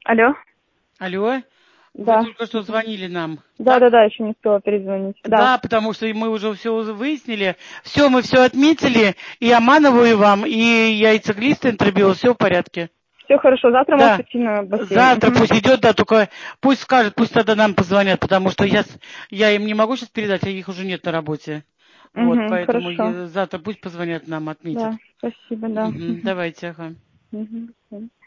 Алло. Алло? Да. Вы только что звонили нам. Да, еще не успела перезвонить. Да, потому что мы уже все выяснили. Все, мы все отметили. И Аманову, и вам, и яйцеглист интервью. Все в порядке. Все хорошо, завтра Да. можешь идти на бассейн. Завтра пусть идет, да, только пусть скажет, пусть тогда нам позвонят, потому что я им не могу сейчас передать, а их уже нет на работе. Вот, поэтому Хорошо. завтра пусть позвонят нам, отметят. Да, спасибо, да. Давайте, ага. Мгм.